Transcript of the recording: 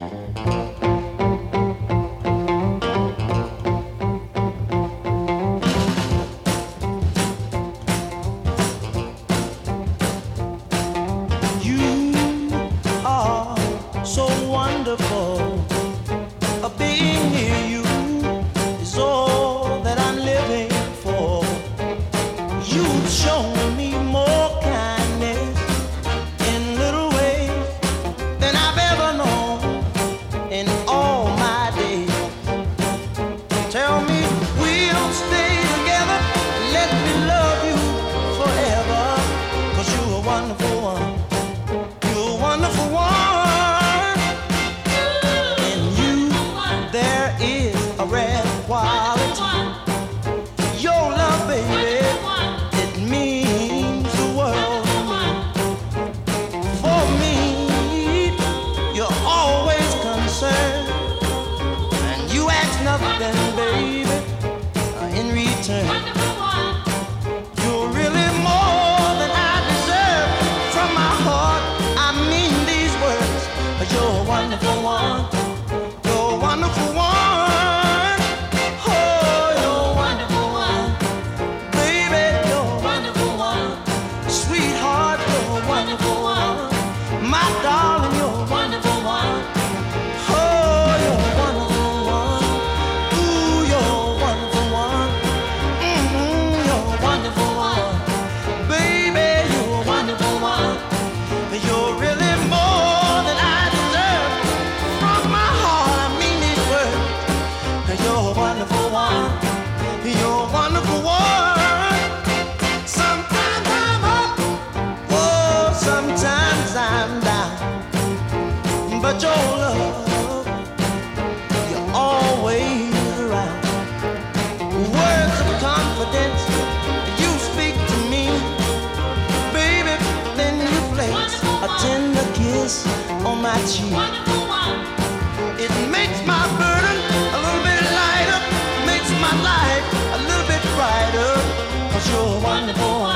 You are so wonderful. Being near you is all that I'm living for. You've shown me more kindness in little ways than I've ever known in all my days. Tell me we'll stay together, let me love you forever, 'cause you're a wonderful one. You're a wonderful one. In you there is a rare quality. Your love, baby, it means the world to me. For me, you're always concerned, and you ask nothing, baby, in return. You're really more than I deserve. From my heart, I mean these words, 'cause you're a wonderful one. You're a wonderful one. Oh, you're a wonderful one. Baby, you're a wonderful one. Sweetheart, you're a wonderful one. My darling, you're a wonderful one. Oh, you're a wonderful one. Ooh, you're a wonderful one. You're a wonderful one. Baby, you're a wonderful one. You're really more than I deserve. From my heart, I mean these words. You're a wonderful one. You're a wonderful one. Sometimes I'm up, oh, sometimes I'm down. But your love, you're always around. Words of confidence, you speak to me, baby. Then you place a tender kiss on my cheek. It makes my burden a little bit lighter, makes my life a little bit brighter, 'cause you're a wonderful one.